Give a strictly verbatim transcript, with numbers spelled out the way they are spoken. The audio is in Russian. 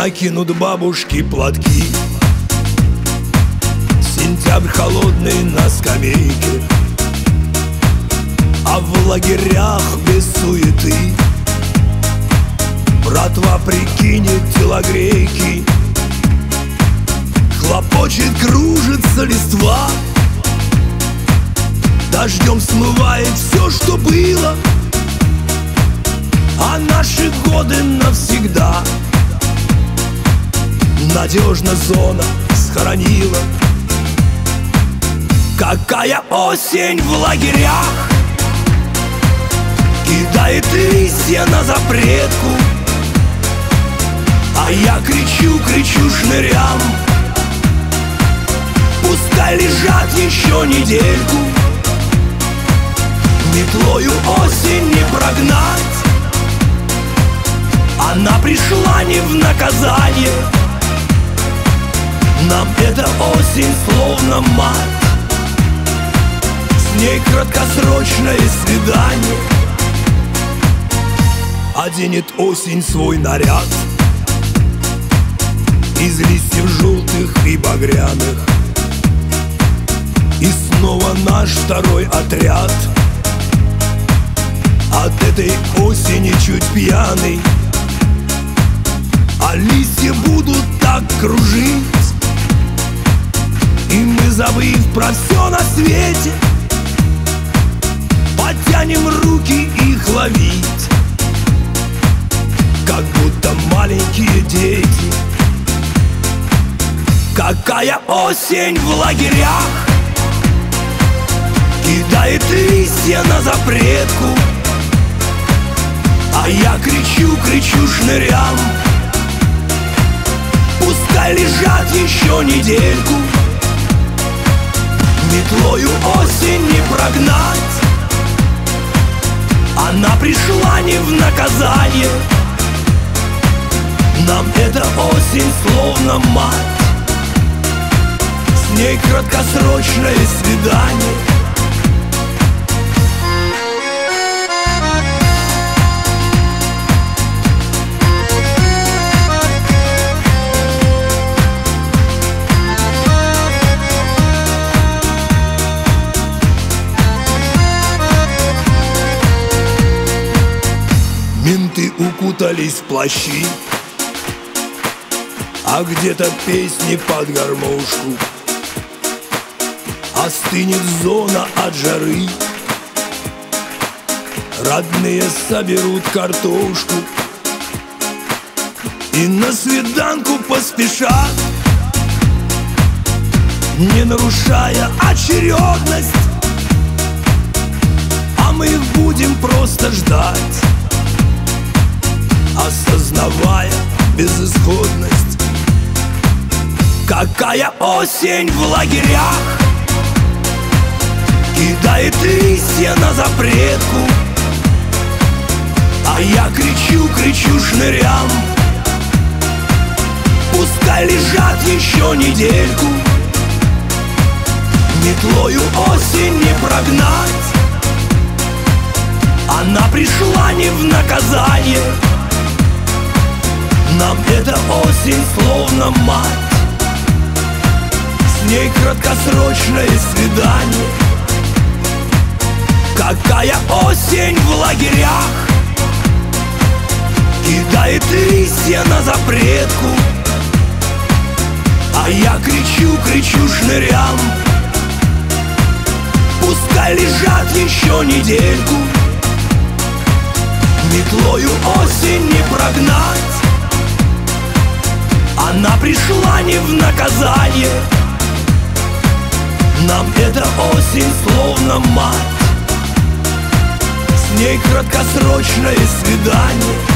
накинут бабушки платки. Сентябрь холодный на скамейке, а в лагерях без суеты. Братва прикинет телогрейки, хлопочет, кружится листва. Дождем смывает все, что было, а наши годы навсегда надежно зона схоронила. Какая осень в лагерях кидает листья на запретку, а я кричу, кричу шнырям: пускай лежат еще недельку. Метлою осень не прогнать, она пришла не в наказание. Нам эта осень словно мать, с ней краткосрочное свидание. Оденет осень свой наряд из листьев желтых и багряных, и снова наш второй отряд от этой осени чуть пьяный. А листья будут так кружить, и мы, забыв про все на свете, потянем руки их ловить, как будто маленькие дети. Какая осень в лагерях кидает листья на запретку, а я кричу, кричу шнырям: пускай лежат еще недельку. Метлою осень не прогнать, она пришла не в наказание. Нам эта осень словно мать, с ней краткосрочное свидание. Менты укутались в плащи, а где-то песни под гармошку. Остынет зона от жары, родные соберут картошку и на свиданку поспешат, не нарушая очередность. А мы их будем просто ждать, осознавая безысходность. Какая осень в лагерях кидает листья на запретку, а я кричу, кричу шнырям: пускай лежат еще недельку. Метлою осень не прогнать, она пришла не в наказание. Нам эта осень словно мать, с ней краткосрочное свидание. Какая осень в лагерях кидает листья на запретку, а я кричу, кричу шнырям: пускай лежат еще недельку. Метлою осень не прогнать, она пришла не в наказание. Нам эта осень словно мать, с ней краткосрочное свидание.